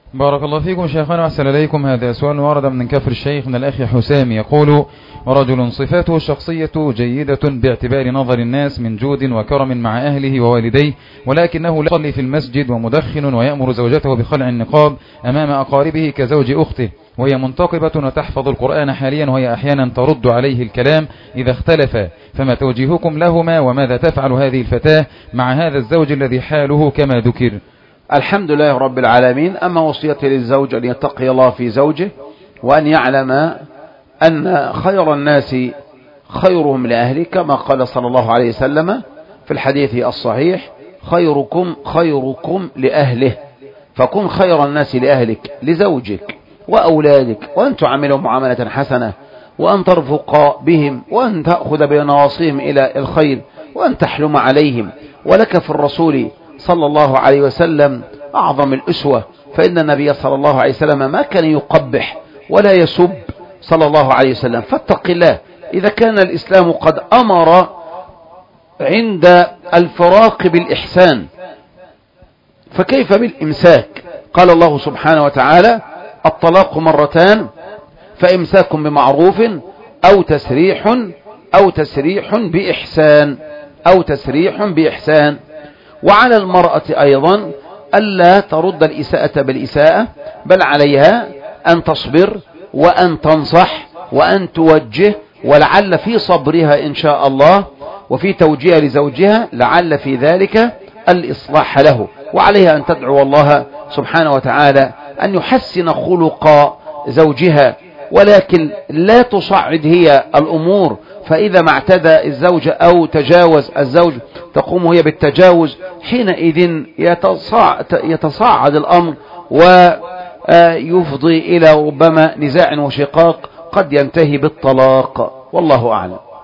بارك الله فيكم شيخنا وأحسن إليكم. هذا سؤال ورد من كفر الشيخ من الأخ حسام يقول: رجل صفاته الشخصية جيدة باعتبار نظر الناس من جود وكرم مع أهله ووالديه، ولكنه لا يصلي في المسجد ومدخن ويأمر زوجته بخلع النقاب أمام أقاربه كزوج أخته، وهي منتقبة وتحفظ القرآن حاليا، وهي أحيانا ترد عليه الكلام إذا اختلف، فما توجيهكم لهما وماذا تفعل هذه الفتاة مع هذا الزوج الذي حاله كما ذكر؟ الحمد لله رب العالمين. أما وصيتي للزوج أن يتقي الله في زوجه، وأن يعلم أن خير الناس خيرهم لأهله، كما قال صلى الله عليه وسلم في الحديث الصحيح: خيركم لأهله، فكن خير الناس لأهلك، لزوجك وأولادك، وأن تعاملهم معاملة حسنة، وأن ترفق بهم، وأن تأخذ بنواصيهم إلى الخير، وأن تحلم عليهم. ولك في الرسول صلى الله عليه وسلم أعظم الأسوة، فإن النبي صلى الله عليه وسلم ما كان يقبح ولا يسب صلى الله عليه وسلم. فاتق الله. إذا كان الإسلام قد أمر عند الفراق بالإحسان، فكيف بالإمساك؟ قال الله سبحانه وتعالى: الطلاق مرتان، فإمساك بمعروف أو تسريح بإحسان. وعلى المرأة أيضا ألا ترد الإساءة بالإساءة، بل عليها أن تصبر وأن تنصح وأن توجه، ولعل في صبرها إن شاء الله وفي توجيه لزوجها لعل في ذلك الإصلاح له. وعليها أن تدعو الله سبحانه وتعالى أن يحسن خلق زوجها، ولكن لا تصعد هي الأمور، فإذا ما اعتدى الزوج أو تجاوز الزوج تقوم هي بالتجاوز، حينئذ يتصاعد الأمر ويفضي إلى ربما نزاع وشقاق قد ينتهي بالطلاق، والله أعلم.